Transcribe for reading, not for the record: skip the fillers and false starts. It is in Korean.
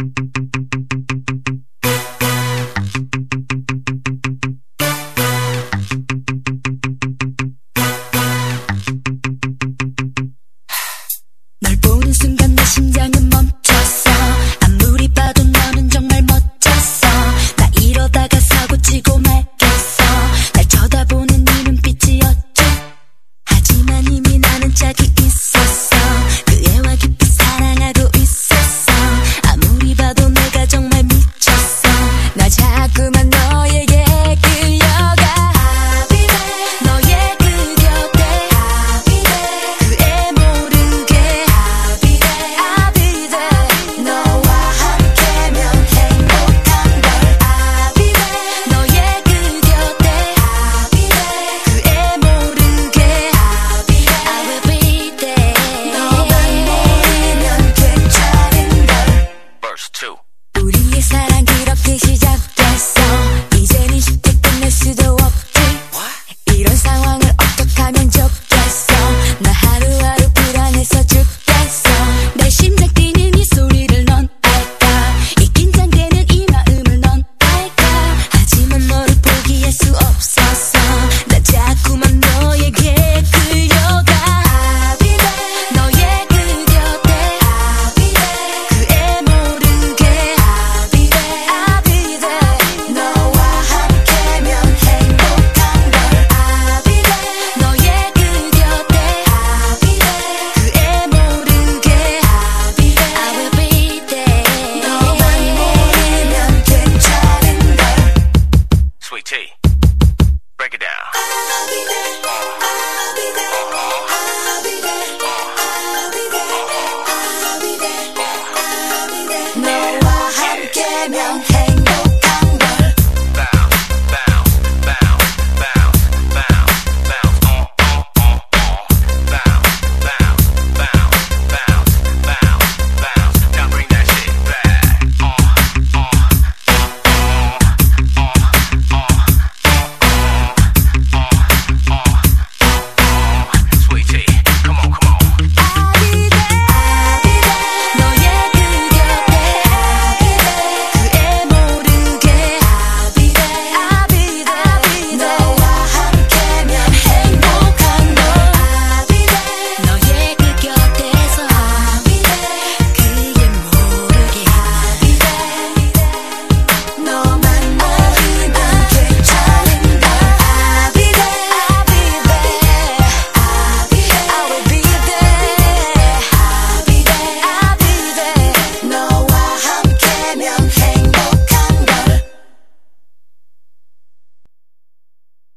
널 보는 순간 내 심장은 멈췄어. 아무리 봐도 너는 정말 멋졌어. 나 이러다가 사고치고 말겠어. 날 쳐다보는 네 눈빛이 어째. 하지만 이미 나는 짝이 있었어. 그 애와 깊이 사랑하고 있었어. 아무리 봐도 내가 정말 미쳤어. 나 자꾸만 너에게 끌려가. 너의 그 곁에 그애 모르게 I'll be there. 너와 함께면 행복한 걸. 너의 그 곁에 그애 모르게 I will be there. 너만 모르면 괜찮은 걸. Verse 2. 우리의 사랑 그렇게 시작됐어. 이제는 쉽게 끝낼 수도 없지. 이런 상황을 어떻게 하면 좋겠어. 나 하루하루 불안해서 죽겠어. 내 심장 뛰는 이 소리를 넌 알까. 이 긴장되는 이 마음을 넌 알까. 하지만 너를 포기할 수 없었어. 나 자꾸만 너에게 끌려가. 너의 그 곁에 그애 모르게 I'll be there. 너와 함께면 행복한 걸. 너의 그 곁에 그애 모르게 I will be there. 너만 모르면 괜찮은 걸. Sweet Tea. Break it down. 너와 함께면